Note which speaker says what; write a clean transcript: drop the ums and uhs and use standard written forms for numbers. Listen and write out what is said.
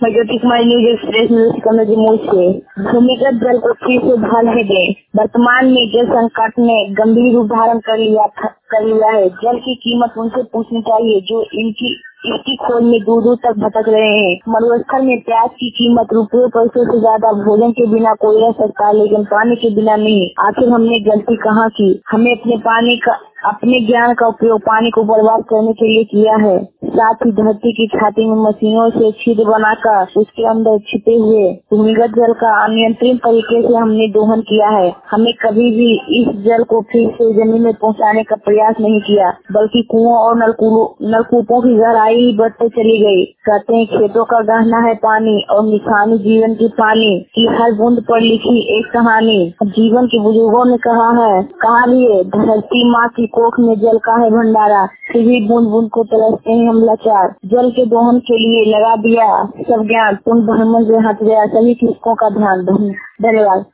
Speaker 1: मैं Jyoti Kumari news express Jammu से। भूमिगत जल को फिर से बहाल दे। वर्तमान में जल संकट ने गंभीर रूप धारण कर लिया है। जल की कीमत उनसे पूछनी चाहिए जो इसकी खोज में दूर दूर तक भटक रहे हैं। मरुस्थल में प्याज की कीमत रुपये पैसों से ज्यादा। भोजन के बिना कोई रह सकता है लेकिन पानी के बिना नहीं। आखिर हमने गलती कहाँ की? हमें अपने ज्ञान का उपयोग पानी को बर्बाद करने के लिए किया है। साथ ही धरती की छाती में मशीनों से छिद्र बनाकर उसके अंदर छिपे हुए भूमिगत जल का अनियंत्रित तरीके से हमने दोहन किया है। हमें कभी भी इस जल को फिर से जमीन में पहुंचाने का प्रयास नहीं किया, बल्कि कुओं और नलकूपों की गहराई ही बढ़ते चली गई। कहते हैं खेतों का गहना है पानी और निशानी जीवन की पानी की हर बूंद पर लिखी एक कहानी। जीवन के बुजुर्गों ने कहा भी है, धरती माँ की कोख में जल का है भंडारा, फिर भी बूंद बूंद को तरसते हैं हम लाचार। जल के दोहन के लिए लगा दिया सब ज्ञान, तुम भ्रमण से हट गया सभी किसकों का ध्यान। धन्यवाद।